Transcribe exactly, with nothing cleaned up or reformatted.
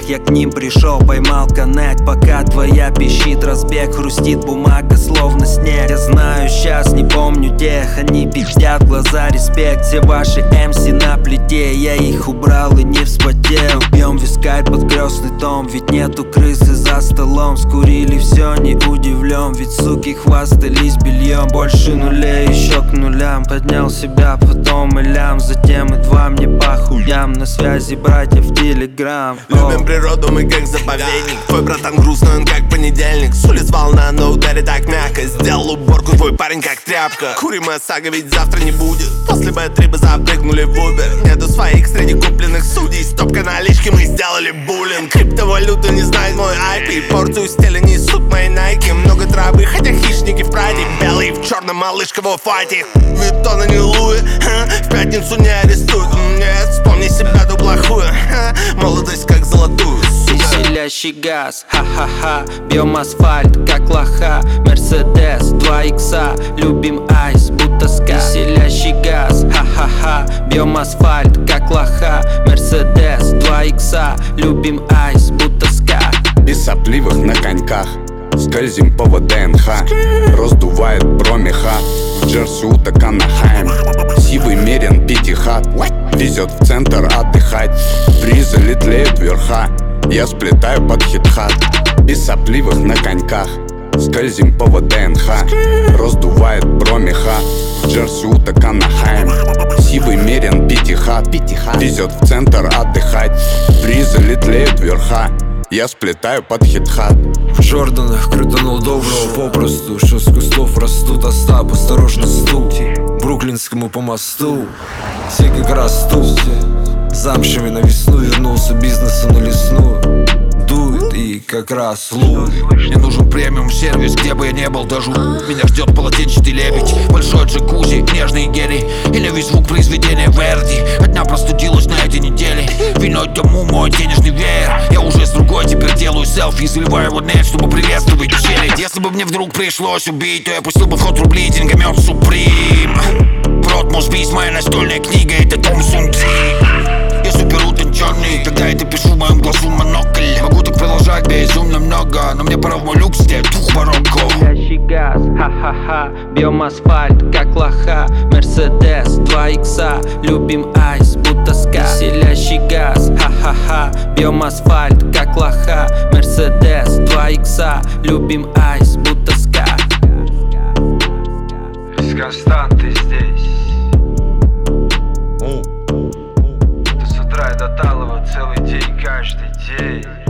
я к ним пришел, поймал коннект. Пока твоя пищит разбег, хрустит бумага, словно снег. Я знаю, сейчас не помню тех, они пиздят глаза, респект. Все ваши эм си на плите, я их убрал и не вспотел. Пьем вискарь под крестный том, ведь нету крысы за столом. Скурили все, не удивлен, ведь суки хвастались бельем. Больше нулей, еще к нулям, поднял себя, потом и лям. Затем и два мне по хуям, на связи братья в телеграм. Любим природу, мы как заповедник. Твой братан грустный, он как понедельник. С улиц волна, но ударит так мягко. Сделал уборку, твой парень как тряпка. Курим ОСАГО, ведь завтра не будет. После бэ три бы запрыгнули в Uber. Нету своих среди купленных судей. Стопка налички, мы сделали буллинг. Криптовалюта не знает мой ай пи. Порцию стиля несут мои найки. Много травы, хотя хищники в праде. Белый в черном, малышка в файте. Виттона не Луи, в пятницу не арестуют. Нет, вспомни себя, ту плохую. Молодость как золотую, сука. Веселящий газ, ха-ха-ха. Бьем асфальт, как лоха. Мерседес, два икса. Любим айс, будто ска. Веселящий газ, ха-ха-ха. Бьем асфальт, как лоха. Мерседес, два икса. Любим айс, будто ска. Без сопливых на коньках скользим по вэ дэ эн ха. Раздувает промеха. В Джерси уток Анахайм. Сивый мерен пятихат. Везет в центр отдыхать. Призы тлеют верха. Я сплетаю под хит-хат. Без сопливых на коньках скользим по вэ дэ эн ха. Раздувает промеха. В Джерси уток Анахайм. Сивый мерен пятихат. Везет в центр отдыхать. Призы тлеют верха. Я сплетаю под хит-хат. В Джорданах крутанул доброго попросту. Что с кустов растут, Остап, осторожно стул. Бруклинскому по мосту все как растут. Замшами на весну вернулся бизнесу на лесную. Дует и как раз лун. Мне нужен премиум сервис, где бы я не был, даже меня ждет полотенчатый лебедь. Большой джакузи, нежный гелий или весь звук произведения Верди. Одна простудилась на этой неделе. Виной тому мой денежный веер. Я уже с другой теперь делаю селфи и заливаю его нет, чтобы приветствовать челядь. Если бы мне вдруг пришлось убить, то я пустил бы в ход рубли, деньгомет Суприм. В рот может бить моя настольная книга, это Том Сун Цзи. Я супер утонченный, когда это пишу в моем глазу монокль. Могу так продолжать безумно много, но мне пора в мой люкс, где дух барокко. Веселящий газ, ха-ха-ха. Бьем асфальт, как лоха. Мерседес, два икса. Любим айс, будто ска. Веселящий газ, ха-ха-ха. Бьем асфальт, как лоха. Мерседес, два икса. Любим айс, будто ска. Без константы здесь. До утра и до талого целый день, каждый день.